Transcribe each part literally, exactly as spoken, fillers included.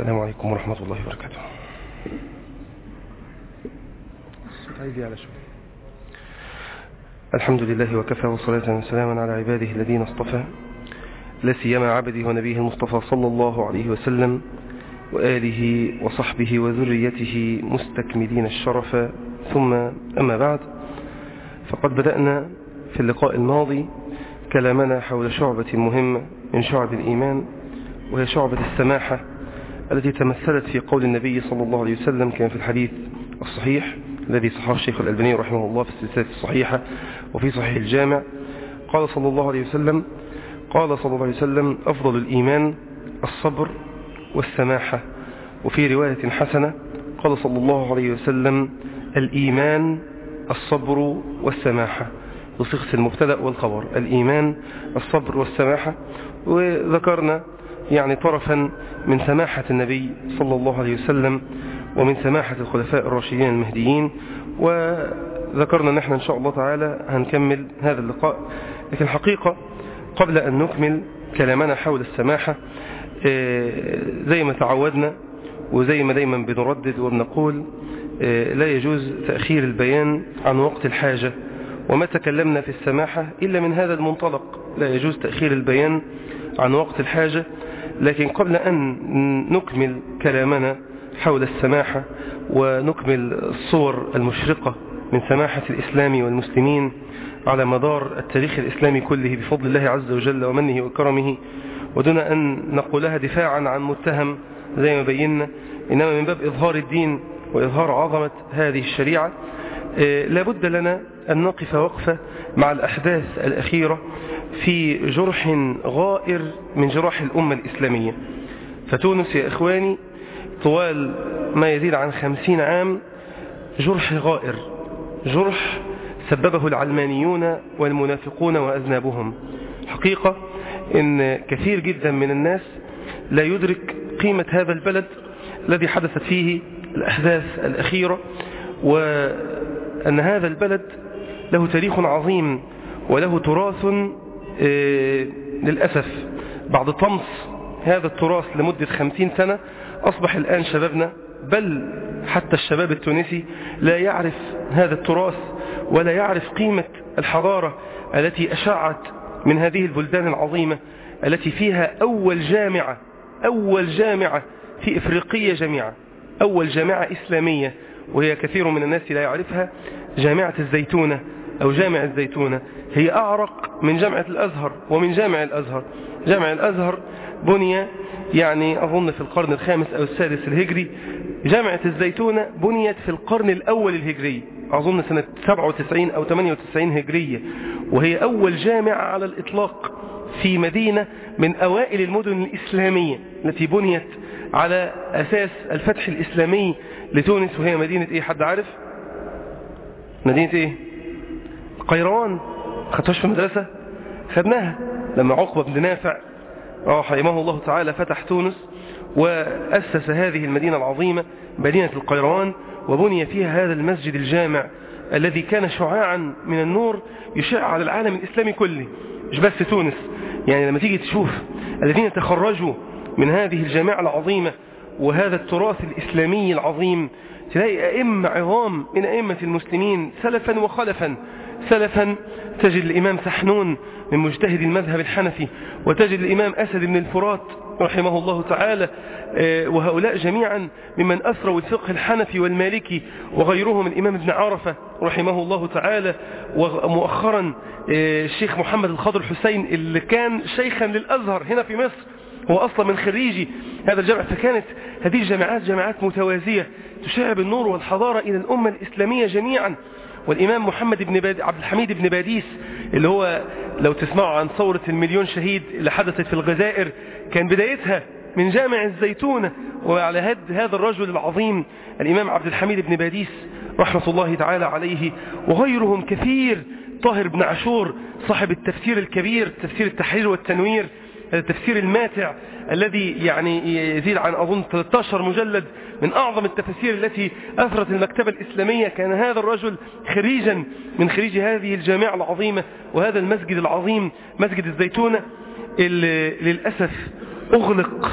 السلام عليكم ورحمة الله وبركاته. الحمد لله وكفى وصلاة وسلاما على عباده الذين اصطفى، لا سيما عبده ونبيه المصطفى صلى الله عليه وسلم وآله وصحبه وذريته مستكملين الشرف، ثم أما بعد، فقد بدأنا في اللقاء الماضي كلامنا حول شعبة مهمة من شعب الإيمان، وهي شعبة السماحة التي تمثلت في قول النبي صلى الله عليه وسلم كان في الحديث الصحيح الذي صححه الشيخ الألباني رحمه الله في السلسلة الصحيحة وفي صحيح الجامع. قال صلى الله عليه وسلم قال صلى الله عليه وسلم أفضل الإيمان الصبر والسماحة. وفي رواية حسنة قال صلى الله عليه وسلم الإيمان الصبر والسماحة، بصيغة المبتدأ والخبر، الإيمان الصبر والسماحة. وذكرنا يعني طرفا من سماحة النبي صلى الله عليه وسلم ومن سماحة الخلفاء الراشدين المهديين، وذكرنا نحن إن شاء الله تعالى هنكمل هذا اللقاء. لكن الحقيقة قبل أن نكمل كلامنا حول السماحة، زي ما تعودنا وزي ما دايما بنردد وبنقول، لا يجوز تأخير البيان عن وقت الحاجة، وما تكلمنا في السماحة إلا من هذا المنطلق، لا يجوز تأخير البيان عن وقت الحاجة. لكن قبل أن نكمل كلامنا حول السماحة ونكمل الصور المشرقة من سماحة الإسلام والمسلمين على مدار التاريخ الإسلامي كله بفضل الله عز وجل ومنه وكرمه، ودون أن نقولها دفاعا عن متهم زي ما بينا، إنما من باب إظهار الدين وإظهار عظمة هذه الشريعة، لابد لنا أن نقف وقفة مع الأحداث الأخيرة في جرح غائر من جراح الأمة الإسلامية. فتونس يا إخواني طوال ما يزيد عن خمسين عام جرح غائر، جرح سببه العلمانيون والمنافقون وأذنابهم. حقيقة إن كثير جدا من الناس لا يدرك قيمة هذا البلد الذي حدثت فيه الأحداث الأخيرة، وأن هذا البلد له تاريخ عظيم وله تراث آه للأسف بعد طمس هذا التراث لمدة خمسين سنة أصبح الآن شبابنا بل حتى الشباب التونسي لا يعرف هذا التراث ولا يعرف قيمة الحضارة التي أشعت من هذه البلدان العظيمة، التي فيها أول جامعة أول جامعة في إفريقية جميعا، أول جامعة إسلامية، وهي كثير من الناس لا يعرفها، جامعة الزيتونة أو جامع الزيتونة. هي أعرق من جامعة الأزهر ومن جامع الأزهر. جامع الأزهر بني يعني أظن في القرن الخامس أو السادس الهجري، جامعة الزيتونة بنيت في القرن الأول الهجري، أظن سنة سبعة وتسعين أو ثمانية وتسعين هجرية، وهي أول جامعة على الإطلاق في مدينة من أوائل المدن الإسلامية التي بنيت على أساس الفتح الإسلامي لتونس. وهي مدينة إيه؟ حد عارف؟ مدينة إيه؟ قيروان. خدتوش في المدرسة؟ خدناها لما عقبة بن نافع رحمه الله تعالى فتح تونس وأسس هذه المدينة العظيمة مدينة القيروان، وبني فيها هذا المسجد الجامع الذي كان شعاعا من النور يشع على العالم الإسلامي كله، مش بس تونس. يعني لما تيجي تشوف الذين تخرجوا من هذه الجامعة العظيمة وهذا التراث الإسلامي العظيم، تلاقي أئمة عظام من أئمة المسلمين سلفا وخلفا. سلفا تجد الإمام سحنون من مجتهد المذهب الحنفي، وتجد الإمام أسد بن الفرات رحمه الله تعالى، وهؤلاء جميعا ممن أثروا الفقه الحنفي والمالكي، وغيرهم الإمام ابن عرفة رحمه الله تعالى، ومؤخرا الشيخ محمد الخضر حسين اللي كان شيخا للأزهر هنا في مصر، هو أصلا من خريجي هذا الجامع. فكانت هذه الجامعات جامعات متوازية تشع بالنور والحضارة إلى الأمة الإسلامية جميعا. والإمام محمد بن باد... عبد الحميد بن باديس اللي هو لو تسمعوا عن ثورة المليون شهيد اللي حدثت في الجزائر كان بدايتها من جامع الزيتونة. وعلى هد هذا الرجل العظيم الإمام عبد الحميد بن باديس رحمة الله تعالى عليه، وغيرهم كثير، طاهر بن عاشور صاحب التفسير الكبير، تفسير التحرير والتنوير، التفسير الماتع الذي يعني يزيد عن أظن ثلاثة عشر مجلد، من أعظم التفاسير التي أثرت المكتبة الإسلامية. كان هذا الرجل خريجا من خريج هذه الجامعة العظيمة وهذا المسجد العظيم مسجد الزيتونة، اللي للأسف أغلق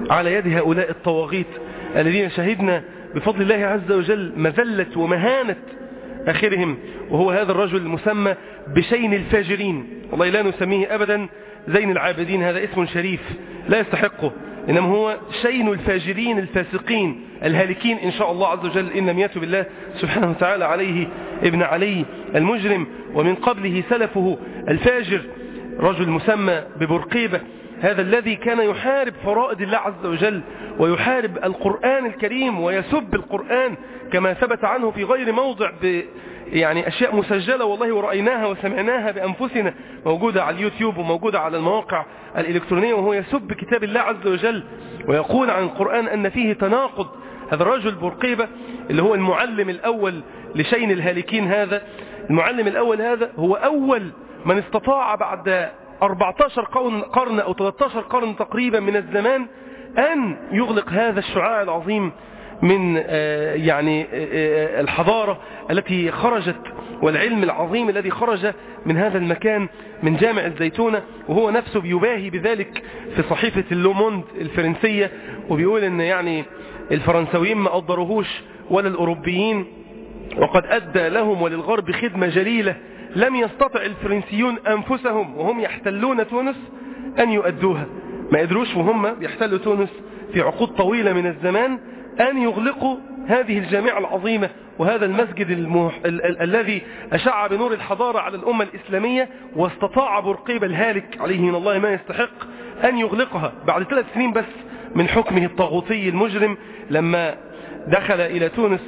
على يد هؤلاء الطواغيت الذين شهدنا بفضل الله عز وجل مذلة ومهانة آخرهم، وهو هذا الرجل المسمى بشين الفاجرين. والله لا نسميه أبدا زين العابدين، هذا اسم شريف لا يستحقه، إنما هو شين الفاجرين الفاسقين الهالكين إن شاء الله عز وجل إن لم يتب بالله سبحانه وتعالى عليه ابن علي المجرم، ومن قبله سلفه الفاجر رجل مسمى ببرقيبة، هذا الذي كان يحارب فرائض الله عز وجل ويحارب القرآن الكريم ويسب القرآن كما ثبت عنه في غير موضع ب يعني أشياء مسجلة والله ورأيناها وسمعناها بأنفسنا، موجودة على اليوتيوب وموجودة على المواقع الإلكترونية، وهو يسب كتاب الله عز وجل ويقول عن القرآن أن فيه تناقض. هذا الرجل برقيبة اللي هو المعلم الأول لشين الهالكين، هذا المعلم الأول هذا هو أول من استطاع بعد أربعة عشر قرن أو ثلاثة عشر قرن تقريبا من الزمان أن يغلق هذا الشعاع العظيم من يعني الحضارة التي خرجت والعلم العظيم الذي خرج من هذا المكان من جامع الزيتونة، وهو نفسه بيباهي بذلك في صحيفة اللوموند الفرنسية، وبيقول ان يعني الفرنسويين ما قدروهوش ولا الأوروبيين، وقد أدى لهم وللغرب خدمة جليلة لم يستطع الفرنسيون أنفسهم وهم يحتلون تونس أن يؤدوها. ما قدروش وهم يحتلوا تونس في عقود طويلة من الزمان أن يغلقوا هذه الجامعة العظيمة وهذا المسجد المح... ال... ال... الذي أشع بنور الحضارة على الأمة الإسلامية، واستطاع برقيبة الهالك عليه من الله ما يستحق أن يغلقها بعد ثلاث سنين بس من حكمه الطاغوتي المجرم، لما دخل إلى تونس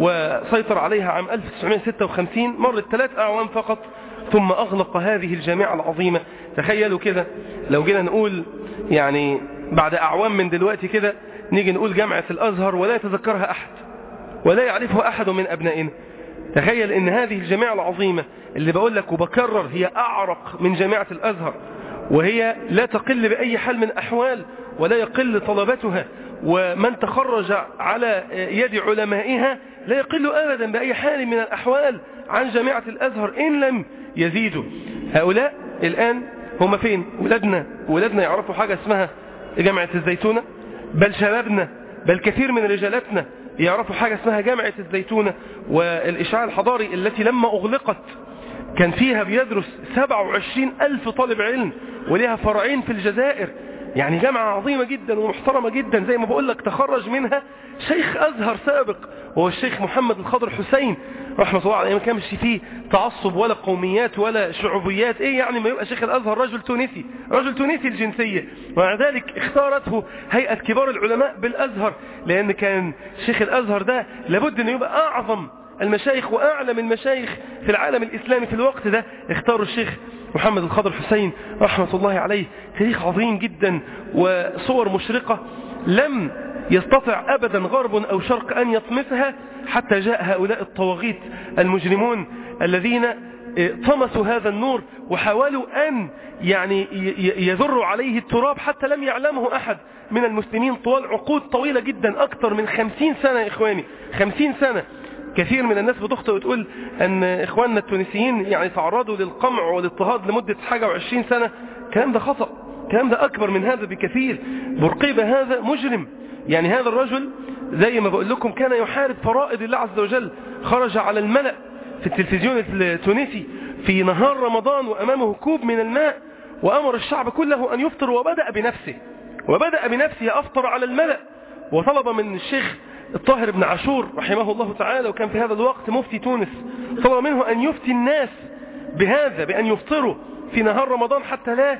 وسيطر عليها عام ألف وتسعمائة وستة وخمسين. مرت ثلاث أعوام فقط ثم أغلق هذه الجامعة العظيمة. تخيلوا كده لو جينا نقول يعني بعد أعوام من دلوقتي كده نيجي نقول جامعة الأزهر ولا يتذكرها أحد ولا يعرفها أحد من أبنائنا. تخيل إن هذه الجامعة العظيمة اللي بقول لك وبكرر هي أعرق من جامعة الأزهر، وهي لا تقل بأي حال من أحوال ولا يقل طلبتها، ومن تخرج على يد علمائها لا يقل أبدا بأي حال من الأحوال عن جامعة الأزهر إن لم يزيدوا. هؤلاء الآن هم فين؟ ولادنا ولادنا يعرفوا حاجة اسمها جامعة الزيتونة، بل شبابنا بل كثير من رجالاتنا يعرفوا حاجة اسمها جامعة الزيتونة والإشعاع الحضاري التي لما أغلقت كان فيها بيدرس سبعة وعشرين ألف طالب علم وليها فرعين في الجزائر. يعني جامعة عظيمة جدا ومحترمة جدا، زي ما بقول لك تخرج منها شيخ أزهر سابق وهو الشيخ محمد الخضر حسين رحمة الله عليه. ما كانش فيه تعصب ولا قوميات ولا شعوبيات، ايه يعني ما يبقى شيخ الأزهر رجل تونسي رجل تونسي الجنسية، ومع ذلك اختارته هيئة كبار العلماء بالأزهر، لأن كان شيخ الأزهر ده لابد أن يبقى أعظم المشايخ وأعلم المشايخ في العالم الإسلامي في الوقت ده. اختاروا الشيخ محمد الخضر حسين رحمة الله عليه. تاريخ عظيم جدا وصور مشرقة لم يستطع أبدا غرب أو شرق أن يطمسها حتى جاء هؤلاء الطواغيت المجرمون الذين طمسوا هذا النور وحاولوا أن يعني يذروا عليه التراب حتى لم يعلمه أحد من المسلمين طوال عقود طويلة جدا، أكثر من خمسين سنة يا إخواني، خمسين سنة. كثير من الناس بتخطئ وتقول أن إخواننا التونسيين يعني تعرضوا للقمع والاضطهاد لمدة حاجة وعشرين سنة. كلام ده خطأ، كلام ده أكبر من هذا بكثير. برقيبة هذا مجرم، يعني هذا الرجل زي ما بقول لكم كان يحارب فرائض الله عز وجل، خرج على الملأ في التلفزيون التونسي في نهار رمضان وأمامه كوب من الماء وأمر الشعب كله أن يفطر، وبدأ بنفسه وبدأ بنفسه أفطر على الملأ، وطلب من الشيخ الطاهر بن عاشور رحمه الله تعالى وكان في هذا الوقت مفتي تونس، طلب منه أن يفتي الناس بهذا بأن يفطروا في نهار رمضان حتى لا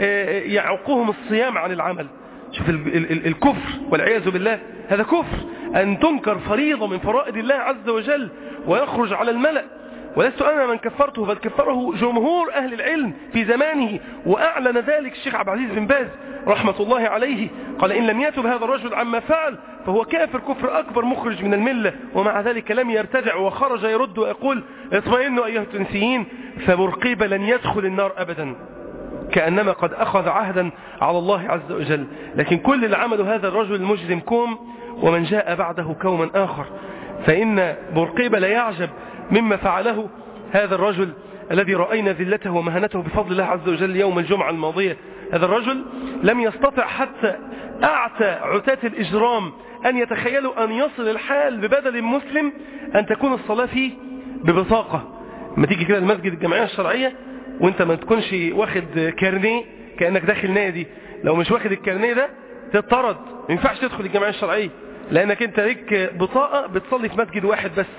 يعوقهم الصيام عن العمل. شوف الكفر والعياذ بالله، هذا كفر أن تنكر فريضة من فرائض الله عز وجل ويخرج على الملأ. ولست أنا من كفرته بل كفره جمهور أهل العلم في زمانه، وأعلن ذلك الشيخ عبد العزيز بن باز رحمة الله عليه، قال إن لم يتب هذا الرجل عما فعل فهو كافر كفر أكبر مخرج من الملة، ومع ذلك لم يرتدع وخرج يرد ويقول اطمئنوا أيها التونسيين فبرقيبة لن يدخل النار أبدا، كأنما قد أخذ عهدا على الله عز وجل. لكن كل اللي عمله هذا الرجل المجرم كوم، ومن جاء بعده كوما آخر. فإن برقيبة لا يعجب مما فعله هذا الرجل الذي رأينا ذلته ومهانته بفضل الله عز وجل يوم الجمعة الماضية هذا الرجل لم يستطع حتى أعتى عتاة الإجرام أن يتخيلوا أن يصل الحال ببدل مسلم أن تكون الصلاة فيه ببطاقة. ما تيجي كده المسجد الجمعية الشرعية وانت ما تكونش واخد كارنيه كأنك داخل نادي، لو مش واخد الكارنيه ده تطرد، ما ينفعش تدخل الجمعية الشرعية لأنك انت ليك بطاقة بتصلي في مسجد واحد بس.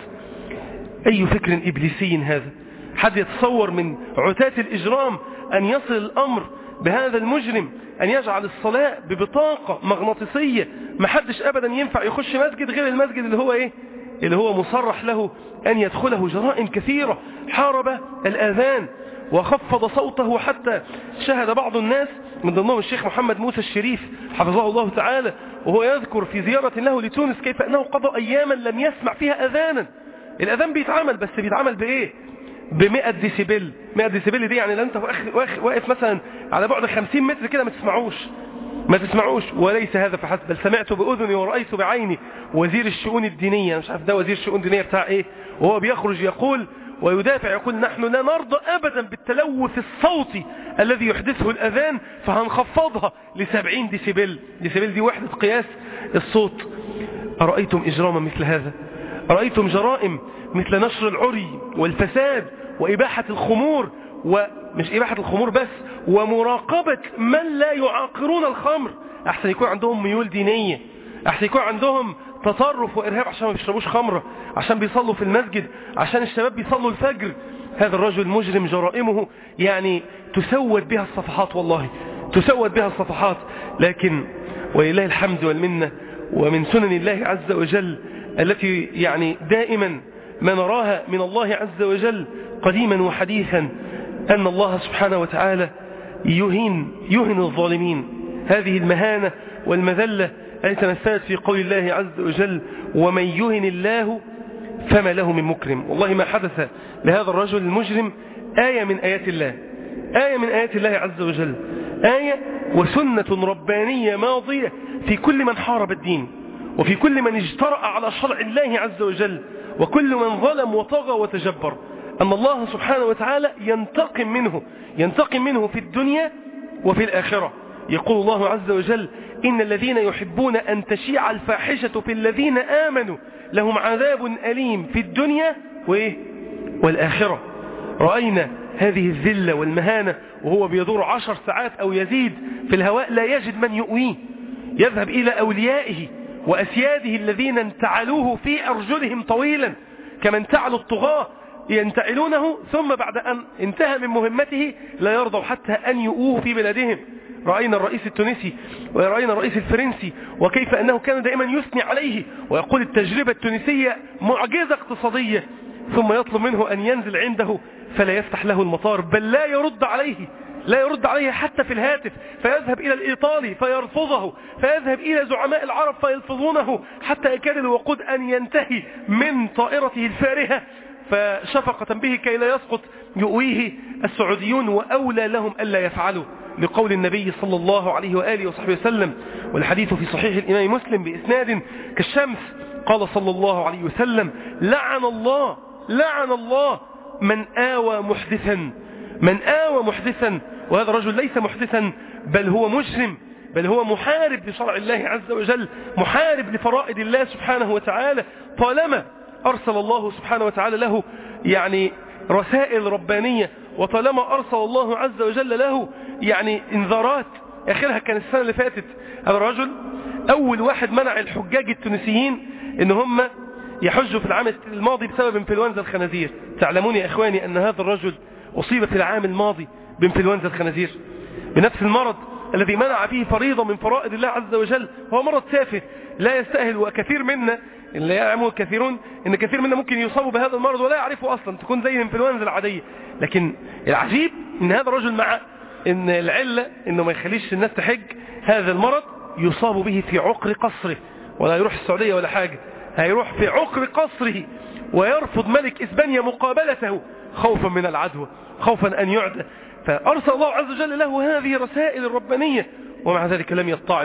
أي فكر إبليسي هذا؟ حد يتصور من عتاة الإجرام أن يصل الأمر بهذا المجرم أن يجعل الصلاة ببطاقة مغناطيسية؟ ما حدش أبدا ينفع يخش مسجد غير المسجد اللي هو إيه؟ اللي هو مصرح له أن يدخله. جرائم كثيرة. حارب الآذان وخفض صوته حتى شهد بعض الناس من ضمنهم الشيخ محمد موسى الشريف حفظه الله تعالى، وهو يذكر في زيارة له لتونس كيف أنه قضى أياما لم يسمع فيها أذانا. الأذان بيتعمل بس بيتعمل بإيه؟ بمئة ديسيبل. مئة ديسيبل دي يعني لو انت واقف مثلا على بعد خمسين متر كده ما تسمعوش ما تسمعوش. وليس هذا فحسب، بل سمعت بأذني ورأيت بعيني وزير الشؤون الدينية، مش عارف ده وزير الشؤون الدينية بتاع ايه، وهو بيخرج يقول ويدافع يقول نحن لا نرضى أبدا بالتلوث الصوتي الذي يحدثه الأذان فهنخفضها لسبعين ديسيبل. ديسيبل دي وحدة قياس الصوت. أرأيتم إجراما مثل هذا؟ أرأيتم جرائم مثل نشر العري والفساد وإباحة الخمور، ومش إباحة الخمور بس، ومراقبة من لا يعاقرون الخمر؟ أحسن يكون عندهم ميول دينية، أحسن يكون عندهم تطرف وإرهاب عشان ما بيشربوش خمرة، عشان بيصلوا في المسجد، عشان الشباب بيصلوا الفجر. هذا الرجل مجرم جرائمه يعني تسود بها الصفحات، والله تسود بها الصفحات. لكن ولله الحمد والمنة، ومن سنن الله عز وجل التي يعني دائما ما نراها من الله عز وجل قديما وحديثا أن الله سبحانه وتعالى يهين يهين الظالمين. هذه المهانة والمذلة التي تمثلت في قول الله عز وجل ومن يهن الله فما له من مكرم. والله ما حدث لهذا الرجل المجرم آية من آيات الله، آية من آيات الله عز وجل، آية وسنة ربانية ماضية في كل من حارب الدين، وفي كل من اجترأ على شرع الله عز وجل، وكل من ظلم وطغى وتجبر، أن الله سبحانه وتعالى ينتقم منه ينتقم منه في الدنيا وفي الآخرة. يقول الله عز وجل إن الذين يحبون أن تشيع الفاحشة في الذين آمنوا لهم عذاب أليم في الدنيا وإيه؟ والآخرة. رأينا هذه الذلة والمهانة وهو بيدور عشر ساعات أو يزيد في الهواء لا يجد من يؤويه، يذهب إلى أوليائه وأسياده الذين انتعلوه في أرجلهم طويلا كما انتعلوا الطغاة ينتعلونه، ثم بعد أن انتهى من مهمته لا يرضوا حتى أن يؤوه في بلادهم. رأينا الرئيس التونسي ورأينا الرئيس الفرنسي وكيف أنه كان دائما يثني عليه ويقول التجربة التونسية معجزة اقتصادية، ثم يطلب منه أن ينزل عنده فلا يفتح له المطار، بل لا يرد عليه لا يرد عليه حتى في الهاتف، فيذهب إلى الإيطالي فيرفضه، فيذهب إلى زعماء العرب فيلفظونه، حتى يكاد الوقود أن ينتهي من طائرته الفارهة، فشفقة به كي لا يسقط يؤويه السعوديون وأولى لهم ألا يفعلوا، لقول النبي صلى الله عليه وآله وصحبه وسلم، والحديث في صحيح الإمام مسلم بإسناد كالشمس، قال صلى الله عليه وسلم لعن الله لعن الله من آوى محدثا من آوى محدثا. وهذا الرجل ليس محدثا بل هو مجرم، بل هو محارب لشرع الله عز وجل، محارب لفرائض الله سبحانه وتعالى. طالما أرسل الله سبحانه وتعالى له يعني رسائل ربانية، وطالما أرسل الله عز وجل له يعني انذارات، آخرها كان السنة اللي فاتت هذا الرجل أول واحد منع الحجاج التونسيين إن هم يحجوا في العام الماضي بسبب انفلونزا الخنازير. تعلمون يا إخواني أن هذا الرجل أصيب في العام الماضي بانفلونزا الخنازير، بنفس المرض الذي منع فيه فريضة من فرائض الله عز وجل. هو مرض تافه لا يستاهل، وكثير منا اللي يعلمه الكثيرون ان كثير منا ممكن يصابوا بهذا المرض ولا يعرفه اصلا، تكون زي الانفلونزا العادية. لكن العجيب ان هذا الرجل مع ان العلة انه ما يخليش الناس تحج، هذا المرض يصاب به في عقر قصره، ولا يروح السعودية ولا حاجة، هيروح في عقر قصره ويرفض ملك إسبانيا مقابلته خوفا من العدوى، خوفا أن يعدى. فأرسل الله عز وجل له هذه الرسائل الربانية، ومع ذلك لم يتعظ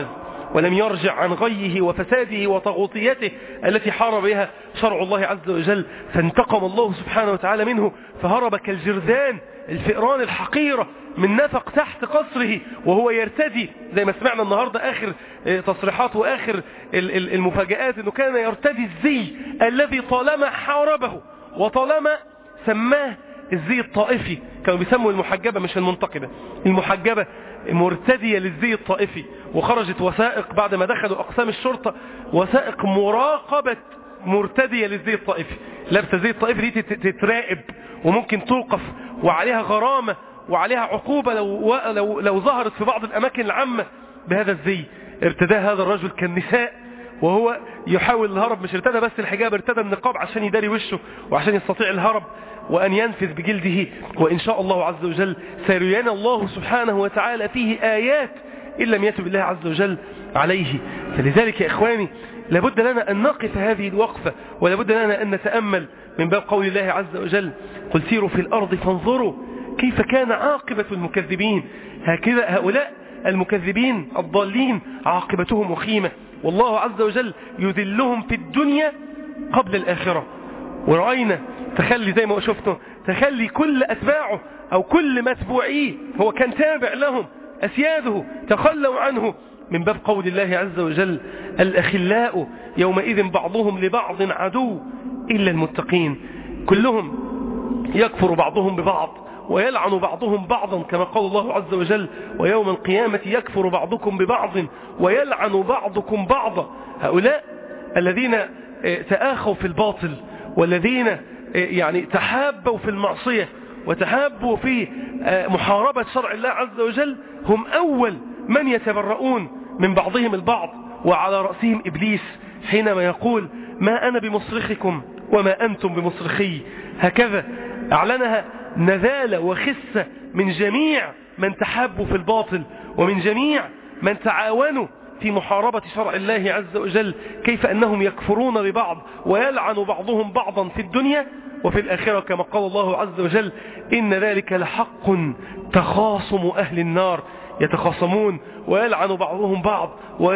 ولم يرجع عن غيه وفساده وطغوطيته التي حارب بها شرع الله عز وجل، فانتقم الله سبحانه وتعالى منه، فهرب كالجرذان الفئران الحقيرة من نفق تحت قصره وهو يرتدي، زي ما سمعنا النهاردة آخر تصريحات وآخر المفاجآت، أنه كان يرتدي الزي الذي طالما حاربه وطالما سماه الزي الطائفي. كانوا بيسموا المحجبة مش المنتقبة، المحجبة مرتدية للزي الطائفي. وخرجت وثائق بعد ما دخلوا أقسام الشرطة، وثائق مراقبة مرتدية للزي الطائفي، لابسة زي الطائفي دي تتراقب وممكن توقف وعليها غرامة وعليها عقوبة لو, لو, لو ظهرت في بعض الأماكن العامة بهذا الزي. ارتداه هذا الرجل كالنساء وهو يحاول الهرب، مش ارتدى بس الحجاب، ارتدى النقاب عشان يداري وشه وعشان يستطيع الهرب وأن ينفذ بجلده. وإن شاء الله عز وجل سيرينا الله سبحانه وتعالى فيه آيات إن لم يتب الله عز وجل عليه. فلذلك يا إخواني لابد لنا أن نقف هذه الوقفة، ولابد لنا أن نتأمل من باب قول الله عز وجل: قل سيروا في الأرض فانظروا كيف كان عاقبة المكذبين. هكذا هؤلاء المكذبين الضالين عاقبتهم وخيمة، والله عز وجل يذلهم في الدنيا قبل الآخرة. ورأينا تخلي زي ما شفتوا، تخلي كل أتباعه أو كل متبوعيه، هو كان تابع لهم، أسياده تخلوا عنه، من باب قول الله عز وجل: الأخلاء يومئذ بعضهم لبعض عدو إلا المتقين. كلهم يكفر بعضهم ببعض ويلعن بعضهم بعضا، كما قال الله عز وجل: ويوم القيامة يكفر بعضكم ببعض ويلعن بعضكم بعضا. هؤلاء الذين تآخوا في الباطل، والذين يعني تحابوا في المعصية وتحابوا في محاربة شرع الله عز وجل، هم أول من يتبرؤون من بعضهم البعض، وعلى رأسهم إبليس حينما يقول: ما أنا بمصرخكم وما أنتم بمصرخي. هكذا أعلنها نذالة وخسة من جميع من تحابوا في الباطل، ومن جميع من تعاونوا في محاربة شرع الله عز وجل، كيف أنهم يكفرون ببعض ويلعن بعضهم بعضا في الدنيا وفي الآخرة، كما قال الله عز وجل: إن ذلك لحق تخاصم أهل النار. يتخاصمون ويلعن بعضهم بعض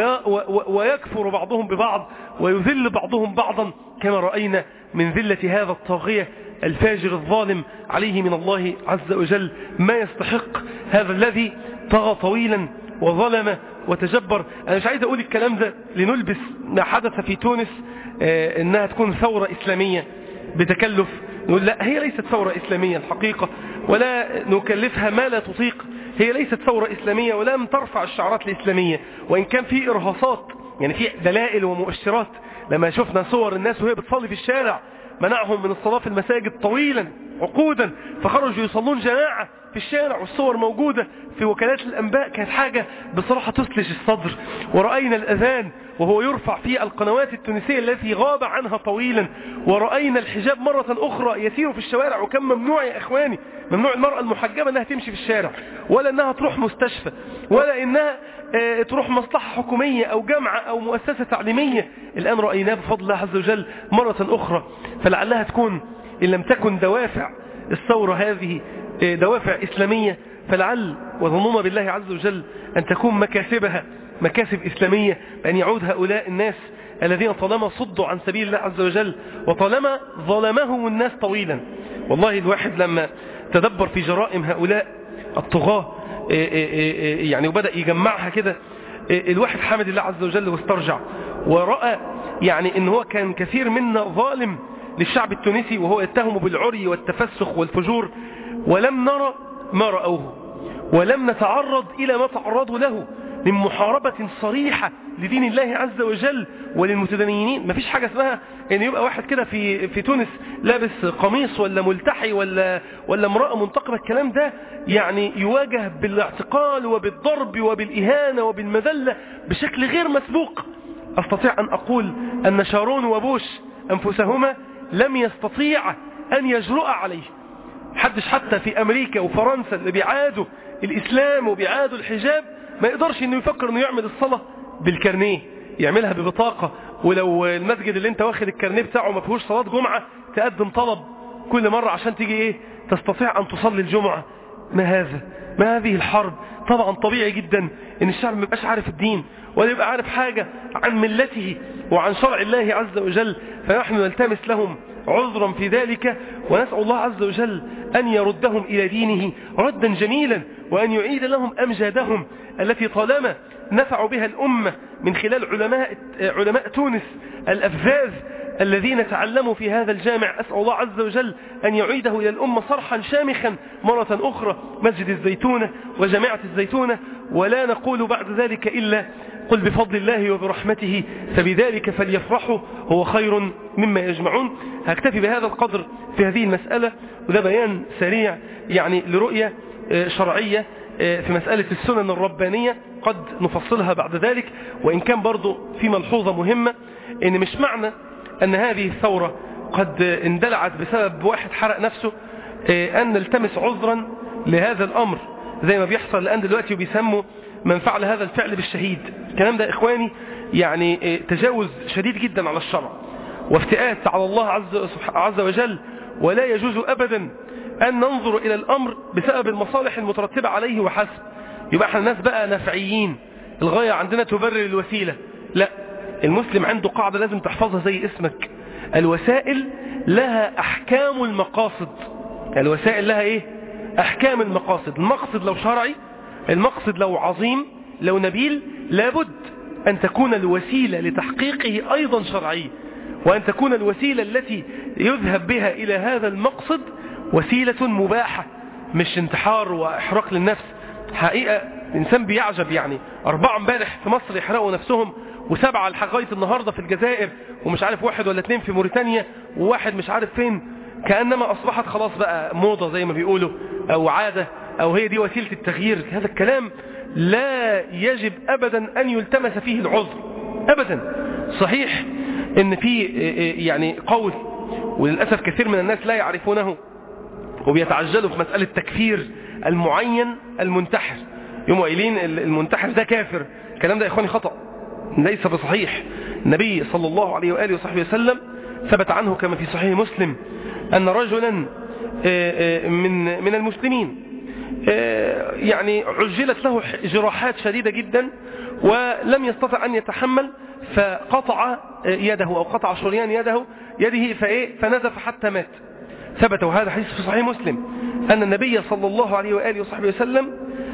ويكفر بعضهم ببعض ويذل بعضهم بعضا، كما رأينا من ذلة هذا الطاغية الفاجر الظالم عليه من الله عز وجل ما يستحق. هذا الذي طغى طويلا وظلم وتجبر. أنا مش عايز أقول الكلام ده لنلبس ما حدث في تونس آه إنها تكون ثورة إسلامية بتكلف. نقول لا، هي ليست ثورة إسلامية الحقيقة، ولا نكلفها ما لا تطيق. هي ليست ثورة إسلامية ولم ترفع الشعارات الإسلامية، وإن كان في إرهاصات، يعني في دلائل ومؤشرات. لما شفنا صور الناس وهي بتصلي في الشارع منعهم من الصلاة في المساجد طويلا عقودا، فخرجوا يصلون جماعة في الشارع، والصور موجودة في وكالات الأنباء. كانت حاجة بصراحة تثلج الصدر. ورأينا الأذان وهو يرفع في القنوات التونسية التي غاب عنها طويلا. ورأينا الحجاب مرة أخرى يسير في الشوارع، وكان ممنوع يا إخواني، ممنوع المرأة المحجبة أنها تمشي في الشارع، ولا أنها تروح مستشفى، ولا أنها اه تروح مصلحة حكومية أو جامعة أو مؤسسة تعليمية. الآن رأيناه بفضل الله عز وجل مرة أخرى. فلعلها تكون إن لم تكن دوافع الثورة هذه دوافع إسلامية، فلعل وظنون بالله عز وجل أن تكون مكاسبها مكاسب إسلامية، بأن يعود هؤلاء الناس الذين طالما صدوا عن سبيل الله عز وجل وطالما ظلمهم الناس طويلا. والله الواحد لما تدبر في جرائم هؤلاء الطغاة يعني وبدأ يجمعها كده، الواحد حمد الله عز وجل واسترجع، ورأى يعني إن هو كان كثير منا ظالم للشعب التونسي، وهو يتهم بالعري والتفسخ والفجور، ولم نرى ما رأوه، ولم نتعرض إلى ما تعرضوا له من محاربة صريحة لدين الله عز وجل وللمتدينين. ما فيش حاجة اسمها ان يبقى واحد كده في في تونس لابس قميص ولا ملتحي ولا ولا امرأة منتقبة. الكلام ده يعني يواجه بالاعتقال وبالضرب وبالإهانة وبالمذلة بشكل غير مسبوق. أستطيع أن أقول أن شارون وبوش أنفسهما لم يستطيع أن يجرؤ عليه. حدش حتى في أمريكا وفرنسا اللي بيعادوا الإسلام وبيعادوا الحجاب ما يقدرش انه يفكر انه يعمل الصلاة بالكارنيه، يعملها ببطاقة. ولو المسجد اللي انت واخد الكارنيه بتاعه ما فيهوش صلاة جمعة، تقدم طلب كل مرة عشان تيجي ايه تستطيع ان تصلي الجمعة. ما هذا؟ ما هذه الحرب؟ طبعا طبيعي جدا ان الشعب ما يبقاش عارف الدين ولا يبقى عارف حاجة عن ملته وعن شرع الله عز وجل، فنحن نلتمس لهم عذرا في ذلك، ونسأل الله عز وجل أن يردهم إلى دينه ردا جميلا، وأن يعيد لهم أمجادهم التي طالما نفعوا بها الأمة من خلال علماء, علماء تونس الأفذاذ الذين تعلموا في هذا الجامع. أسأل الله عز وجل أن يعيده إلى الأمة صرحا شامخا مرة أخرى، مسجد الزيتونة وجامعة الزيتونة. ولا نقول بعد ذلك إلا قل بفضل الله وبرحمته فبذلك فليفرحوا هو خير مما يجمعون. هكتفي بهذا القدر في هذه المسألة، وده بيان سريع يعني لرؤية شرعية في مسألة السنن الربانية قد نفصلها بعد ذلك. وإن كان برضو في ملحوظة مهمة، إن مش معنى أن هذه الثورة قد اندلعت بسبب واحد حرق نفسه أن نلتمس عذرا لهذا الأمر زي ما بيحصل الآن دلوقتي، وبيسموا من فعل هذا الفعل بالشهيد. الكلام ده إخواني يعني تجاوز شديد جدا على الشرع وافتئات على الله عز, عز وجل، ولا يجوز أبدا أن ننظر إلى الأمر بسبب المصالح المترتبة عليه وحسب. يبقى احنا الناس بقى نفعيين، الغاية عندنا تبرر الوسيلة. لا، المسلم عنده قاعدة لازم تحفظها زي اسمك: الوسائل لها أحكام المقاصد. الوسائل لها إيه؟ أحكام المقاصد. المقصد لو شرعي، المقصد لو عظيم، لو نبيل، لابد أن تكون الوسيلة لتحقيقه أيضا شرعية، وأن تكون الوسيلة التي يذهب بها إلى هذا المقصد وسيلة مباحة، مش انتحار وإحراق للنفس. حقيقة الإنسان بيعجب، يعني أربعة امبارح في مصر يحرقوا نفسهم، وسبعة لغاية النهاردة في الجزائر، ومش عارف واحد ولا اثنين في موريتانيا، وواحد مش عارف فين. كأنما أصبحت خلاص بقى موضة زي ما بيقولوا، أو عادة، أو هي دي وسيلة التغيير. هذا الكلام لا يجب أبدا أن يلتمس فيه العذر أبدا. صحيح إن في يعني قول، وللأسف كثير من الناس لا يعرفونه وبيتعجلوا في مسألة تكفير المعين المنتحر، يوم قايلين المنتحر ده كافر. الكلام ده يا إخواني خطأ، ليس بصحيح. النبي صلى الله عليه وآله وصحبه وسلم ثبت عنه كما في صحيح مسلم أن رجلا من من المسلمين يعني عجلت له جراحات شديدة جدا ولم يستطع أن يتحمل، فقطع يده أو قطع شريان يده يده فإيه فنزف حتى مات. ثبت، وهذا حديث في صحيح مسلم، أن النبي صلى الله عليه وآله وصحبه وسلم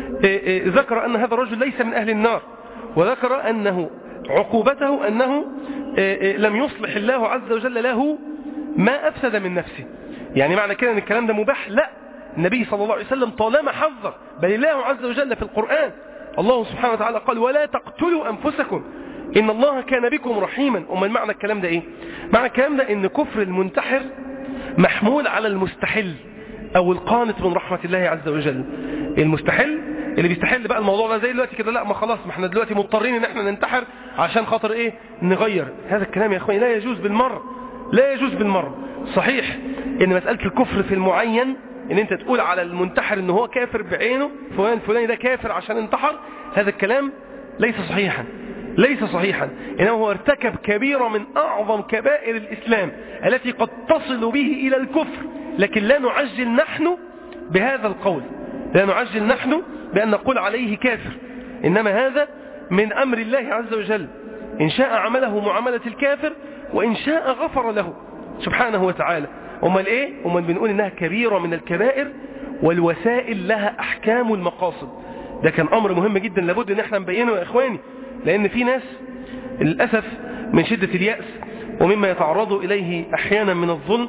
ذكر أن هذا الرجل ليس من أهل النار، وذكر أنه عقوبته أنه لم يصلح الله عز وجل له ما أفسد من نفسه. يعني معنى كده أن الكلام ده مباح؟ لا، النبي صلى الله عليه وسلم طالما حذر، بل الله عز وجل في القرآن الله سبحانه وتعالى قال: ولا تقتلوا أنفسكم إن الله كان بكم رحيما. أما معنى الكلام ده إيه؟ معنى الكلام ده إن كفر المنتحر محمول على المستحل أو القانط من رحمة الله عز وجل. المستحل اللي بيستحل بقى الموضوع ده زي دلوقتي كده، لا ما خلاص، ما احنا دلوقتي مضطرين ان احنا ننتحر عشان خاطر ايه؟ نغير. هذا الكلام يا اخواني لا يجوز بالمرة، لا يجوز بالمرة. صحيح ان مسألة الكفر في المعين، ان انت تقول على المنتحر ان هو كافر بعينه، فلان فلان ده كافر عشان انتحر، هذا الكلام ليس صحيحا، ليس صحيحا. انه هو ارتكب كبيرة من اعظم كبائر الاسلام التي قد تصل به الى الكفر، لكن لا نعجل نحن بهذا القول، لا نعجل نحن بأن نقول عليه كافر، إنما هذا من أمر الله عز وجل، إن شاء عمله معاملة الكافر، وإن شاء غفر له سبحانه وتعالى. أمال إيه؟ أمال بنقول إنها كبيرة من الكبائر، والوسائل لها أحكام المقاصد. ده كان أمر مهم جدا لابد إن احنا نبينه يا إخواني، لأن في ناس للأسف من شدة اليأس ومما يتعرضوا إليه أحيانا من الظلم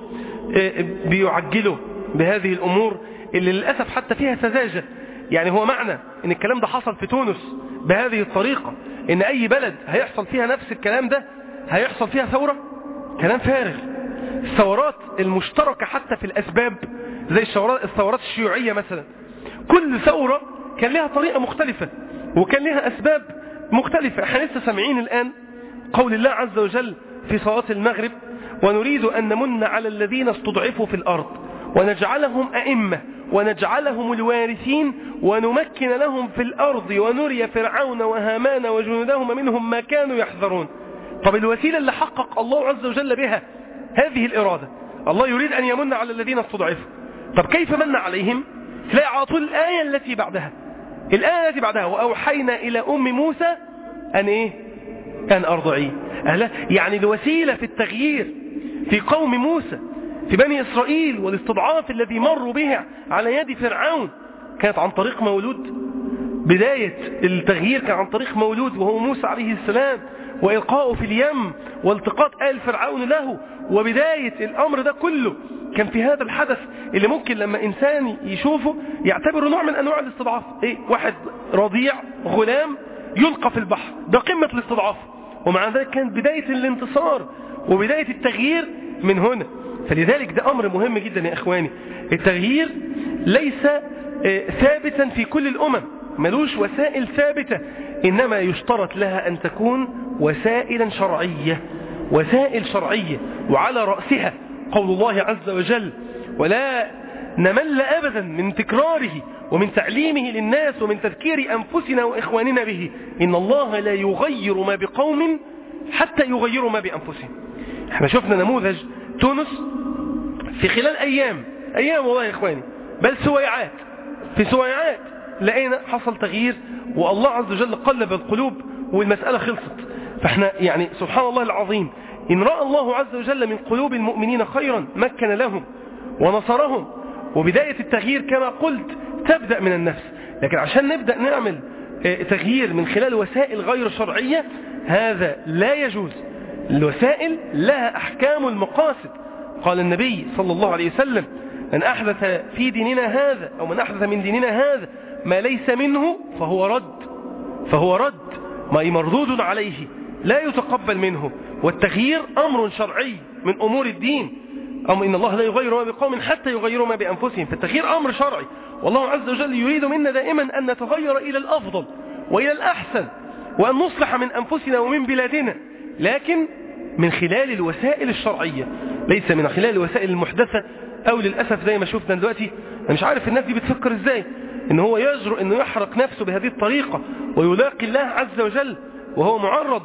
بيعجلوا بهذه الأمور اللي للأسف حتى فيها سذاجة. يعني هو معنى ان الكلام ده حصل في تونس بهذه الطريقة ان اي بلد هيحصل فيها نفس الكلام ده هيحصل فيها ثورة؟ كلام فارغ. الثورات المشتركة حتى في الاسباب زي الثورات الشيوعية مثلا، كل ثورة كان لها طريقة مختلفة وكان لها اسباب مختلفة. احنا لسه سامعين الان قول الله عز وجل في صلاة المغرب: ونريد ان نمن على الذين استضعفوا في الارض ونجعلهم أئمة ونجعلهم الوارثين ونمكن لهم في الأرض ونري فرعون وهامان وجنودهم منهم ما كانوا يحذرون. طب الوسيلة اللي حقق الله عز وجل بها هذه الإرادة، الله يريد أن يمن على الذين استضعفوا. طب كيف من عليهم؟ تلاقي على طول الآية التي بعدها الآية التي بعدها وأوحينا إلى أم موسى أن إيه أن أرضعيه. يعني الوسيلة في التغيير في قوم موسى في بني إسرائيل والاستضعاف الذي مروا به على يد فرعون كانت عن طريق مولود. بداية التغيير كان عن طريق مولود وهو موسى عليه السلام، وإلقاؤه في اليم والتقاط آل فرعون له. وبداية الأمر ده كله كان في هذا الحدث اللي ممكن لما إنسان يشوفه يعتبره نوع من أنواع الاستضعاف. إيه؟ واحد رضيع غلام يلقى في البحر، ده قمة الاستضعاف. ومع ذلك كانت بداية الانتصار وبداية التغيير من هنا. فلذلك ده أمر مهم جدا يا إخواني. التغيير ليس ثابتا في كل الأمم، ملوش وسائل ثابتة، إنما يشترط لها أن تكون وسائلا شرعية، وسائل شرعية، وعلى رأسها قول الله عز وجل: ولا نمل أبدا من تكراره ومن تعليمه للناس ومن تذكير أنفسنا وإخواننا به، إن الله لا يغير ما بقوم حتى يغيروا ما بأنفسهم. احنا شفنا نموذج تونس في خلال أيام أيام والله يا إخواني، بل سويعات في سويعات لقينا حصل تغيير، والله عز وجل قلب القلوب والمسألة خلصت. فاحنا يعني سبحان الله العظيم، إن رأى الله عز وجل من قلوب المؤمنين خيرا مكن لهم ونصرهم. وبداية التغيير كما قلت تبدأ من النفس، لكن عشان نبدأ نعمل تغيير من خلال وسائل غير شرعية هذا لا يجوز. الوسائل لها أحكام المقاصد. قال النبي صلى الله عليه وسلم: من أحدث في ديننا هذا أو من أحدث من ديننا هذا ما ليس منه فهو رد فهو رد ما مردود عليه لا يتقبل منه. والتغيير أمر شرعي من أمور الدين، أو إن الله لا يغير ما بقوم حتى يغيروا ما بأنفسهم. فالتغيير أمر شرعي، والله عز وجل يريد منا دائما أن نتغير إلى الأفضل وإلى الأحسن، وأن نصلح من أنفسنا ومن بلادنا، لكن من خلال الوسائل الشرعية، ليس من خلال الوسائل المحدثة. أو للأسف زي ما شفنا دلوقتي، أنا مش عارف الناس دي بتفكر إزاي إن هو يجرؤ إنه يحرق نفسه بهذه الطريقة ويلاقي الله عز وجل وهو معرض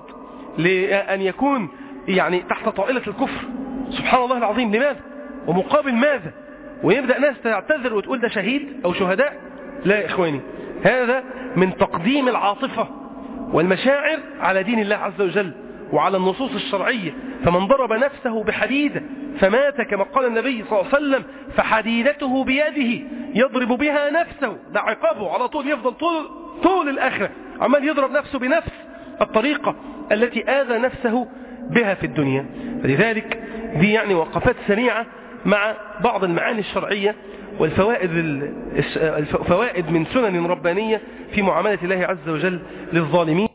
لأن يكون يعني تحت طائلة الكفر. سبحان الله العظيم. لماذا؟ ومقابل ماذا؟ ويبدأ ناس تعتذر وتقول ده شهيد أو شهداء. لا يا إخواني، هذا من تقديم العاطفة والمشاعر على دين الله عز وجل وعلى النصوص الشرعية. فمن ضرب نفسه بحديدة فمات كما قال النبي صلى الله عليه وسلم فحديدته بيده يضرب بها نفسه، ده عقابه على طول، يفضل طول, طول الآخرة عمال يضرب نفسه بنفس الطريقة التي آذى نفسه بها في الدنيا. فلذلك دي يعني وقفات سريعة مع بعض المعاني الشرعية والفوائد الفوائد من سنن ربانية في معاملة الله عز وجل للظالمين.